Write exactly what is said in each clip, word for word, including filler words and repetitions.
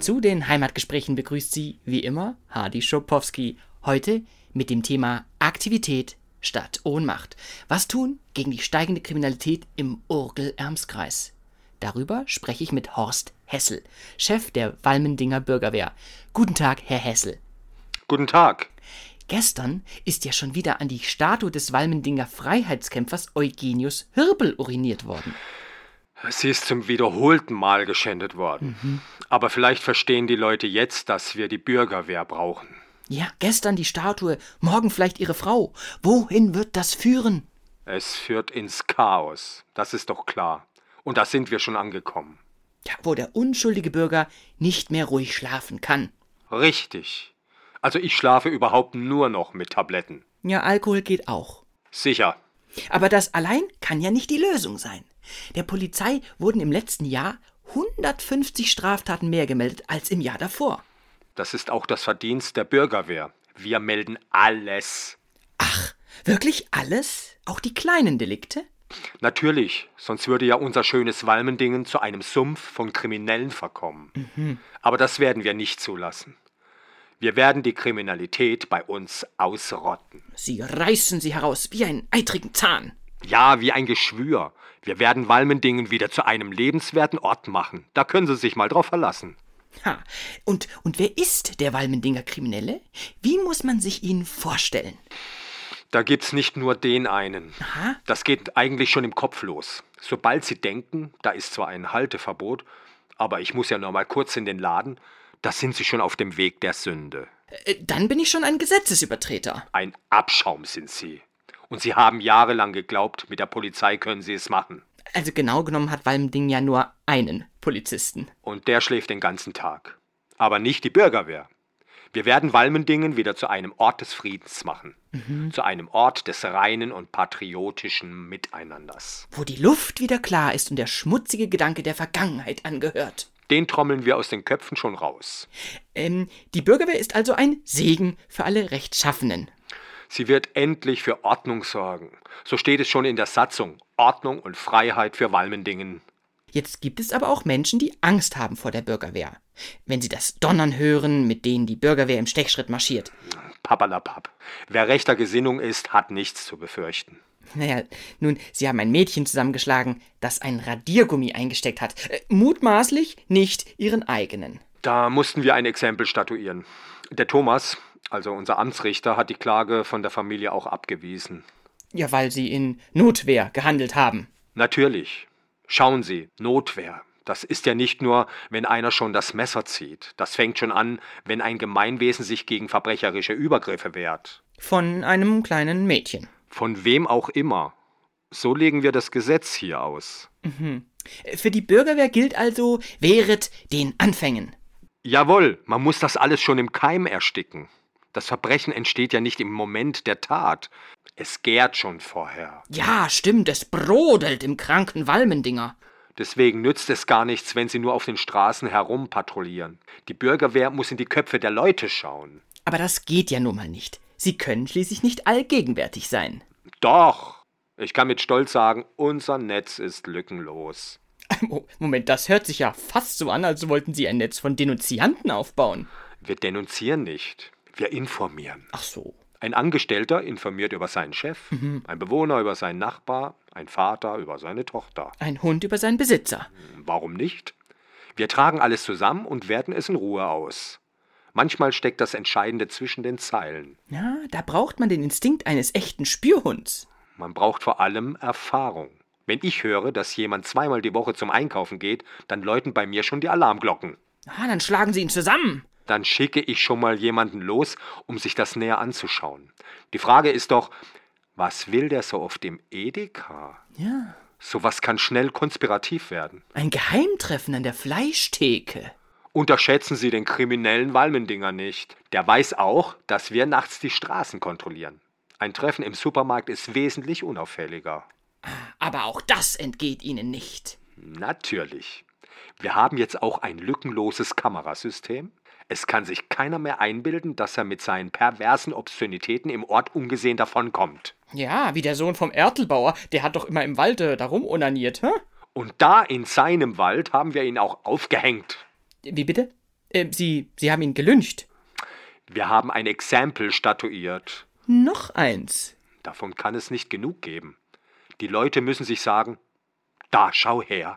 Zu den Heimatgesprächen begrüßt Sie, wie immer, Hardy Schopowski. Heute mit dem Thema Aktivität statt Ohnmacht. Was tun gegen die steigende Kriminalität im Urgell-Erms-Kreis? Darüber spreche ich mit Horst Hessel, Chef der Walmendinger Bürgerwehr. Guten Tag, Herr Hessel. Guten Tag. Gestern ist ja schon wieder an die Statue des Walmendinger Freiheitskämpfers Eugenius Hirbel uriniert worden. Sie ist zum wiederholten Mal geschändet worden. Mhm. Aber vielleicht verstehen die Leute jetzt, dass wir die Bürgerwehr brauchen. Ja, gestern die Statue, morgen vielleicht Ihre Frau. Wohin wird das führen? Es führt ins Chaos, das ist doch klar. Und da sind wir schon angekommen. Ja, wo der unschuldige Bürger nicht mehr ruhig schlafen kann. Richtig. Also ich schlafe überhaupt nur noch mit Tabletten. Ja, Alkohol geht auch. Sicher. Aber das allein kann ja nicht die Lösung sein. Der Polizei wurden im letzten Jahr hundertfünfzig Straftaten mehr gemeldet als im Jahr davor. Das ist auch das Verdienst der Bürgerwehr. Wir melden alles. Ach, wirklich alles? Auch die kleinen Delikte? Natürlich, sonst würde ja unser schönes Walmendingen zu einem Sumpf von Kriminellen verkommen. Mhm. Aber das werden wir nicht zulassen. Wir werden die Kriminalität bei uns ausrotten. Sie reißen sie heraus wie einen eitrigen Zahn. Ja, wie ein Geschwür. Wir werden Walmendingen wieder zu einem lebenswerten Ort machen. Da können Sie sich mal drauf verlassen. Ha. Und, und wer ist der Walmendinger Kriminelle? Wie muss man sich ihn vorstellen? Da gibt's nicht nur den einen. Aha. Das geht eigentlich schon im Kopf los. Sobald Sie denken, da ist zwar ein Halteverbot, aber ich muss ja noch mal kurz in den Laden, da sind Sie schon auf dem Weg der Sünde. Äh, dann bin ich schon ein Gesetzesübertreter. Ein Abschaum sind Sie. Und Sie haben jahrelang geglaubt, mit der Polizei können Sie es machen. Also genau genommen hat Walmending ja nur einen Polizisten. Und der schläft den ganzen Tag. Aber nicht die Bürgerwehr. Wir werden Walmendingen wieder zu einem Ort des Friedens machen. Mhm. Zu einem Ort des reinen und patriotischen Miteinanders. Wo die Luft wieder klar ist und der schmutzige Gedanke der Vergangenheit angehört. Den trommeln wir aus den Köpfen schon raus. Ähm, die Bürgerwehr ist also ein Segen für alle Rechtschaffenen. Sie wird endlich für Ordnung sorgen. So steht es schon in der Satzung. Ordnung und Freiheit für Walmendingen. Jetzt gibt es aber auch Menschen, die Angst haben vor der Bürgerwehr. Wenn sie das Donnern hören, mit denen die Bürgerwehr im Stechschritt marschiert. Papperlapapp. Wer rechter Gesinnung ist, hat nichts zu befürchten. Naja, nun, Sie haben ein Mädchen zusammengeschlagen, das ein Radiergummi eingesteckt hat. Äh, mutmaßlich nicht Ihren eigenen. Da mussten wir ein Exempel statuieren. Der Thomas, also unser Amtsrichter, hat die Klage von der Familie auch abgewiesen. Ja, weil Sie in Notwehr gehandelt haben. Natürlich. Schauen Sie, Notwehr. Das ist ja nicht nur, wenn einer schon das Messer zieht. Das fängt schon an, wenn ein Gemeinwesen sich gegen verbrecherische Übergriffe wehrt. Von einem kleinen Mädchen. Von wem auch immer. So legen wir das Gesetz hier aus. Mhm. Für die Bürgerwehr gilt also, wehret den Anfängen. Jawohl, man muss das alles schon im Keim ersticken. Das Verbrechen entsteht ja nicht im Moment der Tat. Es gärt schon vorher. Ja, stimmt, es brodelt im kranken Walmendinger. Deswegen nützt es gar nichts, wenn sie nur auf den Straßen herumpatrouillieren. Die Bürgerwehr muss in die Köpfe der Leute schauen. Aber das geht ja nun mal nicht. Sie können schließlich nicht allgegenwärtig sein. Doch. Ich kann mit Stolz sagen, unser Netz ist lückenlos. Moment, das hört sich ja fast so an, als wollten Sie ein Netz von Denunzianten aufbauen. Wir denunzieren nicht. Wir informieren. Ach so. Ein Angestellter informiert über seinen Chef, mhm. ein Bewohner über seinen Nachbar, ein Vater über seine Tochter. Ein Hund über seinen Besitzer. Warum nicht? Wir tragen alles zusammen und werten es in Ruhe aus. Manchmal steckt das Entscheidende zwischen den Zeilen. Ja, da braucht man den Instinkt eines echten Spürhunds. Man braucht vor allem Erfahrung. Wenn ich höre, dass jemand zweimal die Woche zum Einkaufen geht, dann läuten bei mir schon die Alarmglocken. Ah, dann schlagen Sie ihn zusammen. Dann schicke ich schon mal jemanden los, um sich das näher anzuschauen. Die Frage ist doch, was will der so auf dem Edeka? Ja. Sowas kann schnell konspirativ werden. Ein Geheimtreffen an der Fleischtheke. Unterschätzen Sie den kriminellen Walmendinger nicht. Der weiß auch, dass wir nachts die Straßen kontrollieren. Ein Treffen im Supermarkt ist wesentlich unauffälliger. Aber auch das entgeht Ihnen nicht. Natürlich. Wir haben jetzt auch ein lückenloses Kamerasystem. Es kann sich keiner mehr einbilden, dass er mit seinen perversen Obszönitäten im Ort ungesehen davonkommt. Ja, wie der Sohn vom Ertelbauer, der hat doch immer im Walde darum onaniert, hä? Und da in seinem Wald haben wir ihn auch aufgehängt. Wie bitte? Äh, Sie, Sie haben ihn gelyncht. Wir haben ein Exempel statuiert. Noch eins. Davon kann es nicht genug geben. Die Leute müssen sich sagen, da schau her.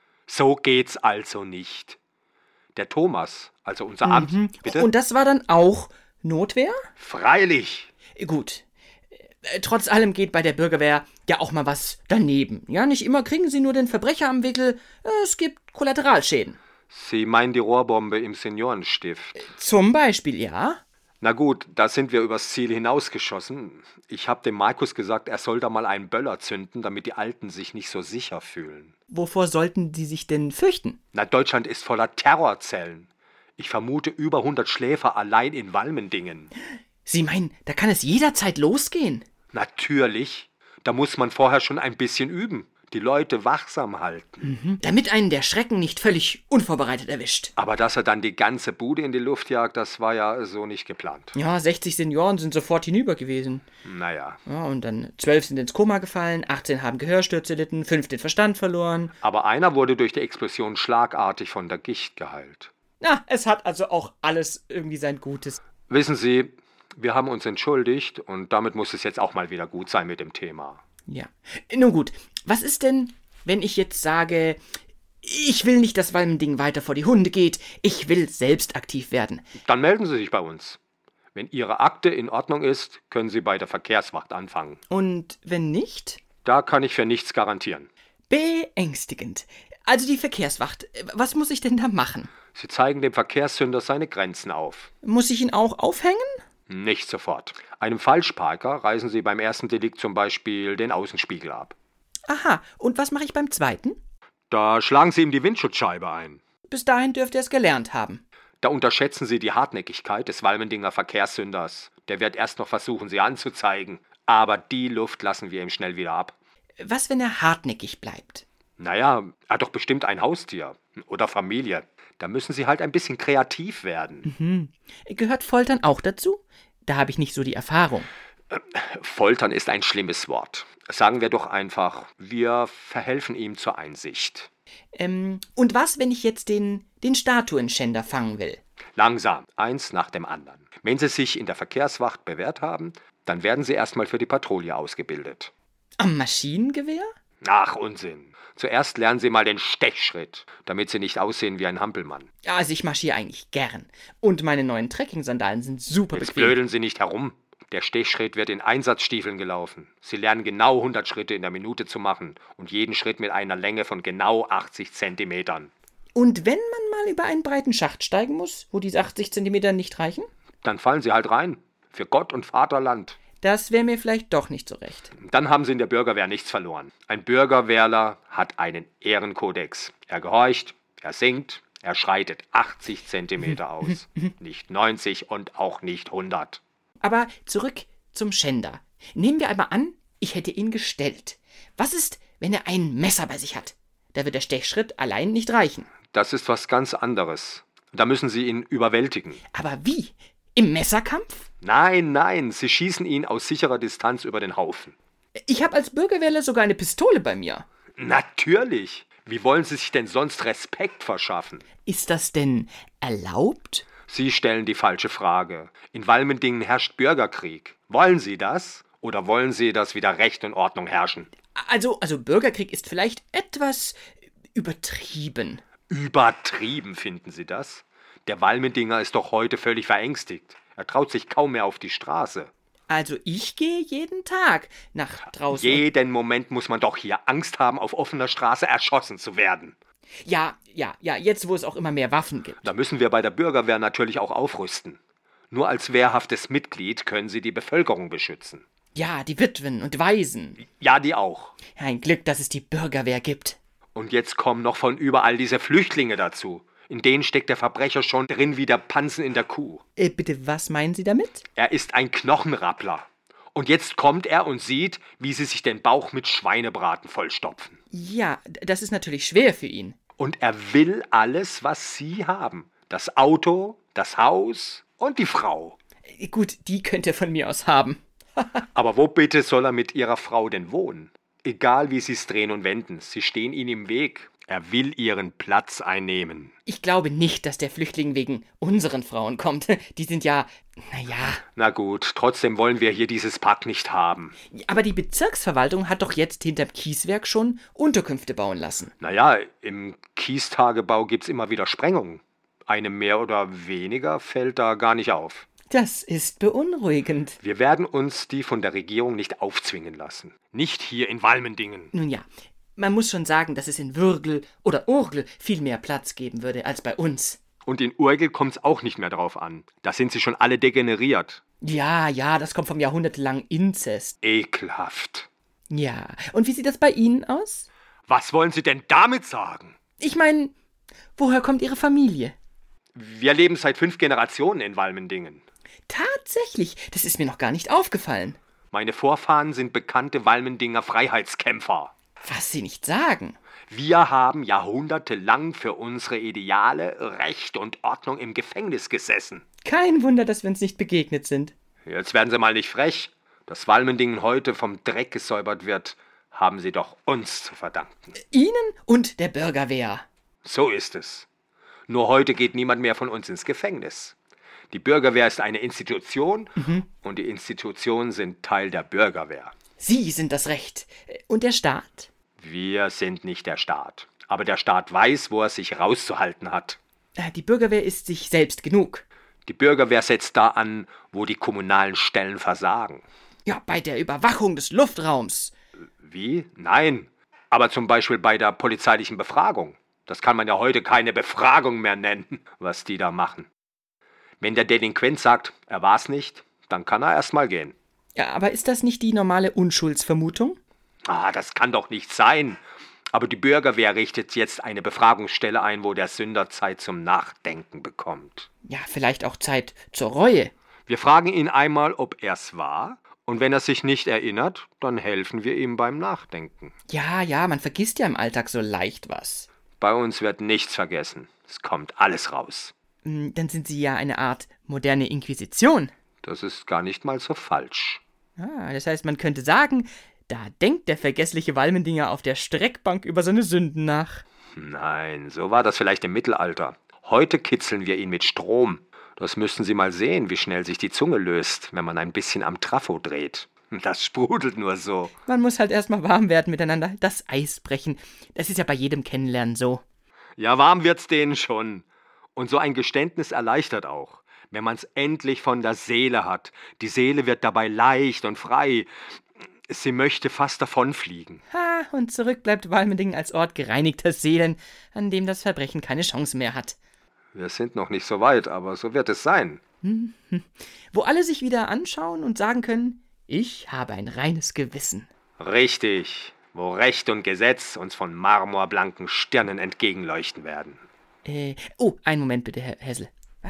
So geht's also nicht. Der Thomas, also unser Amt, Mhm. bitte? Und das war dann auch Notwehr? Freilich. Gut. Äh, Trotz allem geht bei der Bürgerwehr ja auch mal was daneben. Ja, nicht immer kriegen sie nur den Verbrecher am Wickel. Äh, Es gibt Kollateralschäden. Sie meinen die Rohrbombe im Seniorenstift. Zum Beispiel, ja. Na gut, da sind wir übers Ziel hinausgeschossen. Ich habe dem Markus gesagt, er soll da mal einen Böller zünden, damit die Alten sich nicht so sicher fühlen. Wovor sollten die sich denn fürchten? Na, Deutschland ist voller Terrorzellen. Ich vermute über hundert Schläfer allein in Walmendingen. Sie meinen, da kann es jederzeit losgehen? Natürlich. Da muss man vorher schon ein bisschen üben. Die Leute wachsam halten. Mhm. Damit einen der Schrecken nicht völlig unvorbereitet erwischt. Aber dass er dann die ganze Bude in die Luft jagt, das war ja so nicht geplant. Ja, sechzig Senioren sind sofort hinüber gewesen. Naja. Ja, und dann zwölf sind ins Koma gefallen, achtzehn haben Gehörstürze erlitten, fünf den Verstand verloren. Aber einer wurde durch die Explosion schlagartig von der Gicht geheilt. Na, es hat also auch alles irgendwie sein Gutes. Wissen Sie, wir haben uns entschuldigt und damit muss es jetzt auch mal wieder gut sein mit dem Thema. Ja. Nun gut, was ist denn, wenn ich jetzt sage, ich will nicht, dass Walmending weiter vor die Hunde geht, ich will selbst aktiv werden? Dann melden Sie sich bei uns. Wenn Ihre Akte in Ordnung ist, können Sie bei der Verkehrswacht anfangen. Und wenn nicht? Da kann ich für nichts garantieren. Beängstigend. Also die Verkehrswacht, was muss ich denn da machen? Sie zeigen dem Verkehrssünder seine Grenzen auf. Muss ich ihn auch aufhängen? Nicht sofort. Einem Falschparker reißen Sie beim ersten Delikt zum Beispiel den Außenspiegel ab. Aha, und was mache ich beim zweiten? Da schlagen Sie ihm die Windschutzscheibe ein. Bis dahin dürfte er es gelernt haben. Da unterschätzen Sie die Hartnäckigkeit des Walmendinger Verkehrssünders. Der wird erst noch versuchen, Sie anzuzeigen. Aber die Luft lassen wir ihm schnell wieder ab. Was, wenn er hartnäckig bleibt? Naja, er hat doch bestimmt ein Haustier. Oder Familie. Da müssen Sie halt ein bisschen kreativ werden. Mhm. Gehört Foltern auch dazu? Da habe ich nicht so die Erfahrung. Foltern ist ein schlimmes Wort. Sagen wir doch einfach, wir verhelfen ihm zur Einsicht. Ähm, und was, wenn ich jetzt den, den Statuenschänder fangen will? Langsam, eins nach dem anderen. Wenn Sie sich in der Verkehrswacht bewährt haben, dann werden Sie erstmal für die Patrouille ausgebildet. Am Maschinengewehr? Ach, Unsinn. Zuerst lernen Sie mal den Stechschritt, damit Sie nicht aussehen wie ein Hampelmann. Ja, also ich marschiere eigentlich gern. Und meine neuen Trekking-Sandalen sind super Jetzt bequem. blödeln Sie nicht herum. Der Stechschritt wird in Einsatzstiefeln gelaufen. Sie lernen genau hundert Schritte in der Minute zu machen und jeden Schritt mit einer Länge von genau achtzig Zentimetern. Und wenn man mal über einen breiten Schacht steigen muss, wo diese achtzig Zentimeter nicht reichen? Dann fallen Sie halt rein. Für Gott und Vaterland. Das wäre mir vielleicht doch nicht so recht. Dann haben Sie in der Bürgerwehr nichts verloren. Ein Bürgerwehrler hat einen Ehrenkodex. Er gehorcht, er singt, er schreitet achtzig Zentimeter aus. Nicht neunzig und auch nicht hundert. Aber zurück zum Schänder. Nehmen wir einmal an, ich hätte ihn gestellt. Was ist, wenn er ein Messer bei sich hat? Da wird der Stechschritt allein nicht reichen. Das ist was ganz anderes. Da müssen Sie ihn überwältigen. Aber wie? Im Messerkampf? Nein, nein, Sie schießen ihn aus sicherer Distanz über den Haufen. Ich habe als Bürgerwehrler sogar eine Pistole bei mir. Natürlich. Wie wollen Sie sich denn sonst Respekt verschaffen? Ist das denn erlaubt? Sie stellen die falsche Frage. In Walmendingen herrscht Bürgerkrieg. Wollen Sie das? Oder wollen Sie, dass wieder Recht und Ordnung herrschen? Also, also Bürgerkrieg ist vielleicht etwas übertrieben. Übertrieben, finden Sie das? Der Walmendinger ist doch heute völlig verängstigt. Er traut sich kaum mehr auf die Straße. Also ich gehe jeden Tag nach draußen. Jeden Moment muss man doch hier Angst haben, auf offener Straße erschossen zu werden. Ja, ja, ja, jetzt wo es auch immer mehr Waffen gibt. Da müssen wir bei der Bürgerwehr natürlich auch aufrüsten. Nur als wehrhaftes Mitglied können Sie die Bevölkerung beschützen. Ja, die Witwen und Waisen. Ja, die auch. Ein Glück, dass es die Bürgerwehr gibt. Und jetzt kommen noch von überall diese Flüchtlinge dazu. In denen steckt der Verbrecher schon drin wie der Pansen in der Kuh. Äh, bitte, was meinen Sie damit? Er ist ein Knochenrappler. Und jetzt kommt er und sieht, wie sie sich den Bauch mit Schweinebraten vollstopfen. Ja, d- das ist natürlich schwer für ihn. Und er will alles, was Sie haben. Das Auto, das Haus und die Frau. Äh, Gut, die könnte er von mir aus haben. Aber wo bitte soll er mit Ihrer Frau denn wohnen? Egal wie Sie es drehen und wenden, Sie stehen ihm im Weg. Er will ihren Platz einnehmen. Ich glaube nicht, dass der Flüchtling wegen unseren Frauen kommt. Die sind ja, naja. Na gut, trotzdem wollen wir hier dieses Park nicht haben. Aber die Bezirksverwaltung hat doch jetzt hinterm Kieswerk schon Unterkünfte bauen lassen. Naja, im Kiestagebau gibt's immer wieder Sprengungen. Eine mehr oder weniger fällt da gar nicht auf. Das ist beunruhigend. Wir werden uns die von der Regierung nicht aufzwingen lassen. Nicht hier in Walmendingen. Nun ja, man muss schon sagen, dass es in Würgl oder Urgl viel mehr Platz geben würde als bei uns. Und in Urgl kommt's auch nicht mehr drauf an. Da sind sie schon alle degeneriert. Ja, ja, das kommt vom jahrhundertelangen Inzest. Ekelhaft. Ja, und wie sieht das bei Ihnen aus? Was wollen Sie denn damit sagen? Ich meine, woher kommt Ihre Familie? Wir leben seit fünf Generationen in Walmendingen. Tatsächlich, das ist mir noch gar nicht aufgefallen. Meine Vorfahren sind bekannte Walmendinger Freiheitskämpfer. Was Sie nicht sagen. Wir haben jahrhundertelang für unsere Ideale, Recht und Ordnung im Gefängnis gesessen. Kein Wunder, dass wir uns nicht begegnet sind. Jetzt werden Sie mal nicht frech. Dass Walmendingen heute vom Dreck gesäubert wird, haben Sie doch uns zu verdanken. Ihnen und der Bürgerwehr. So ist es. Nur heute geht niemand mehr von uns ins Gefängnis. Die Bürgerwehr ist eine Institution mhm. und die Institutionen sind Teil der Bürgerwehr. Sie sind das Recht. Und der Staat? Wir sind nicht der Staat. Aber der Staat weiß, wo er sich rauszuhalten hat. Die Bürgerwehr ist sich selbst genug. Die Bürgerwehr setzt da an, wo die kommunalen Stellen versagen. Ja, bei der Überwachung des Luftraums. Wie? Nein. Aber zum Beispiel bei der polizeilichen Befragung. Das kann man ja heute keine Befragung mehr nennen, was die da machen. Wenn der Delinquent sagt, er war's nicht, dann kann er erst mal gehen. Ja, aber ist das nicht die normale Unschuldsvermutung? Ah, das kann doch nicht sein. Aber die Bürgerwehr richtet jetzt eine Befragungsstelle ein, wo der Sünder Zeit zum Nachdenken bekommt. Ja, vielleicht auch Zeit zur Reue. Wir fragen ihn einmal, ob er's war. Und wenn er sich nicht erinnert, dann helfen wir ihm beim Nachdenken. Ja, ja, man vergisst ja im Alltag so leicht was. Bei uns wird nichts vergessen. Es kommt alles raus. Dann sind Sie ja eine Art moderne Inquisition. Das ist gar nicht mal so falsch. Ah, das heißt, man könnte sagen, da denkt der vergessliche Walmendinger auf der Streckbank über seine Sünden nach. Nein, so war das vielleicht im Mittelalter. Heute kitzeln wir ihn mit Strom. Das müssten Sie mal sehen, wie schnell sich die Zunge löst, wenn man ein bisschen am Trafo dreht. Das sprudelt nur so. Man muss halt erstmal warm werden miteinander, das Eis brechen. Das ist ja bei jedem Kennenlernen so. Ja, warm wird's denen schon. Und so ein Geständnis erleichtert auch, wenn man's endlich von der Seele hat. Die Seele wird dabei leicht und frei. Sie möchte fast davonfliegen. Ha, und zurück bleibt Walmendingen als Ort gereinigter Seelen, an dem das Verbrechen keine Chance mehr hat. Wir sind noch nicht so weit, aber so wird es sein. Hm, hm. Wo alle sich wieder anschauen und sagen können, ich habe ein reines Gewissen. Richtig, wo Recht und Gesetz uns von marmorblanken Stirnen entgegenleuchten werden. Äh, oh, einen Moment bitte, Herr Hessel. Was?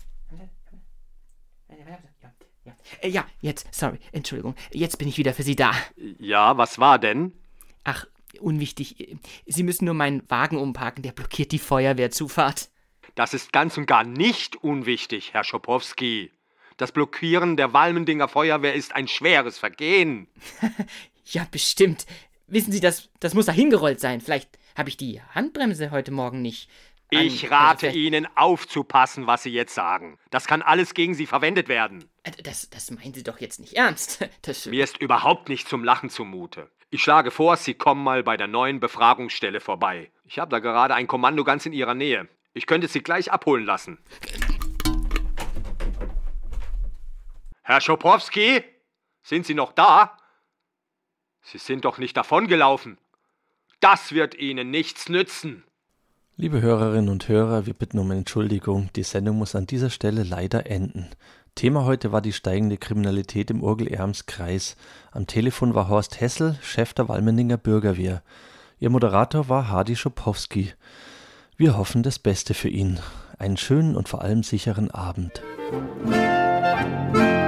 Ja, äh, ja, jetzt, sorry, Entschuldigung, jetzt bin ich wieder für Sie da. Ja, was war denn? Ach, unwichtig, Sie müssen nur meinen Wagen umparken, der blockiert die Feuerwehrzufahrt. Das ist ganz und gar nicht unwichtig, Herr Schopowski. Das Blockieren der Walmendinger Feuerwehr ist ein schweres Vergehen. Ja, bestimmt. Wissen Sie, das, das muss da hingerollt sein. Vielleicht habe ich die Handbremse heute Morgen nicht. An, ich rate also Ihnen, aufzupassen, was Sie jetzt sagen. Das kann alles gegen Sie verwendet werden. Das, das meinen Sie doch jetzt nicht ernst. Das Mir ist überhaupt nicht zum Lachen zumute. Ich schlage vor, Sie kommen mal bei der neuen Befragungsstelle vorbei. Ich habe da gerade ein Kommando ganz in Ihrer Nähe. Ich könnte Sie gleich abholen lassen. Herr Schopowski, sind Sie noch da? Sie sind doch nicht davongelaufen. Das wird Ihnen nichts nützen. Liebe Hörerinnen und Hörer, wir bitten um Entschuldigung. Die Sendung muss an dieser Stelle leider enden. Thema heute war die steigende Kriminalität im Urgl-Erms-Kreis. Am Telefon war Horst Hessel, Chef der Walmendinger Bürgerwehr. Ihr Moderator war Hardy Schopowski. Wir hoffen das Beste für ihn. Einen schönen und vor allem sicheren Abend.